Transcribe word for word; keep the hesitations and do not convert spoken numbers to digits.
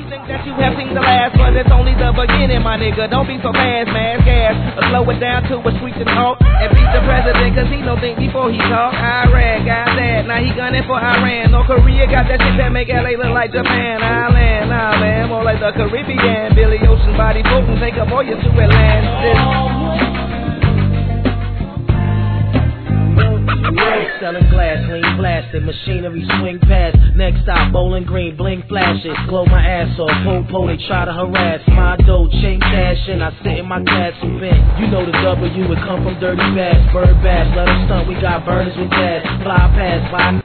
you think that you have seen the last, but it's only the beginning, my nigga. Don't be so fast, man, gas. Or slow it down to a squeak and talk. And beat the president, cause he don't think before he talk. Iraq got that, now he gunning for Iran. North Korea got that shit that make L A look like Japan. Island, nah, man, more like the Caribbean. Billy Ocean body floating, take a voyage to Atlantis. Selling glass, lean blasted, machinery swing past. Next stop, Bowling Green, bling flashes. Glow my ass off, po-po, they try to harass. My dough, chain cash in, I sit in my castle bin. You know the W, it come from dirty bass. Bird bass, let them stunt, we got burners with gas. Fly past, fly